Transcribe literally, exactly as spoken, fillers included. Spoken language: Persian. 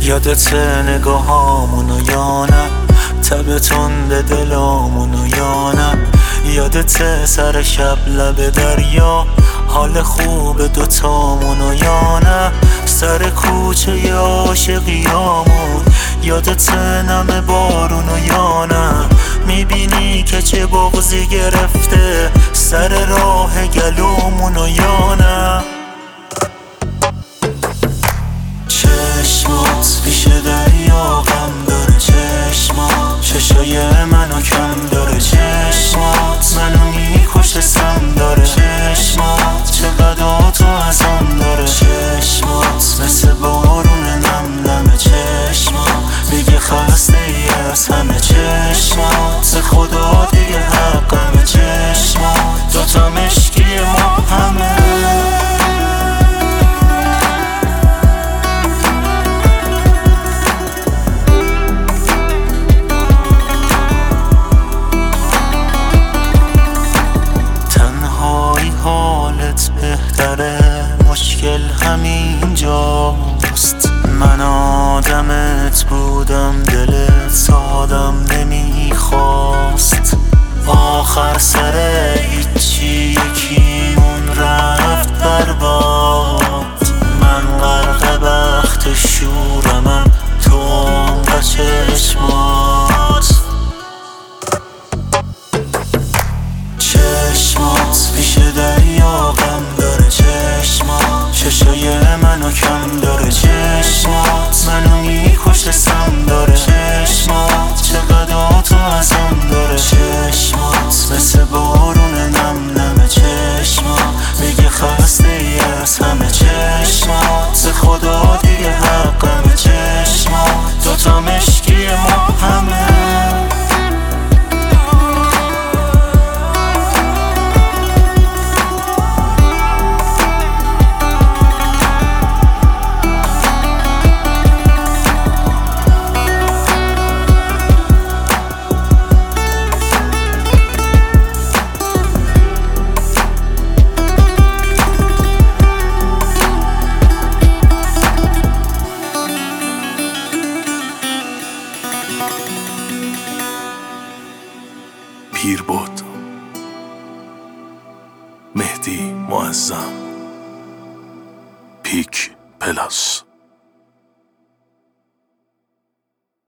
یادت نگاهامونو یا نه، تب تند دلامونو یا نه، یادت سر شب لب دریا، حال خوب دوتامونو یا نه، سر کوچه عاشقیامون یادت نم بارونو یا نه، میبینی که چه بغضی گرفته سر راه گلومونو یا نه. چشمات پیش دریا غم داره، چشمات چشای منو کم داره، چشمات منو میکشه سم داره، چشمات چقدر تو ازم داره، چشمات مثل بارون نم نمه، چشمات دیگه خسته ای از همه، چشمات خدا دیگه حقمه، چشمات دوتا مشکی ما همه. بهتره مشکل همین جاست، من آدمت بودم دلت سادم نمیخواست، آخر سر هیچی یکیمون رفت برباد، من غرق بخت شورمم تو عمق چشمات. چشمات پیش دریا غم داره، چشمات چشای منو کم داره، چشمات منو میکشه سم داره، چشمات چقدر تو ازم داره، چشمات مثل بارون نم نمه، چشمات دیگه خسته ای از همه، چشمات خدا دیگه حقمه، چشمات دوتا مشکی ما همه. پیر بود مهدی معظم پیک پلاس.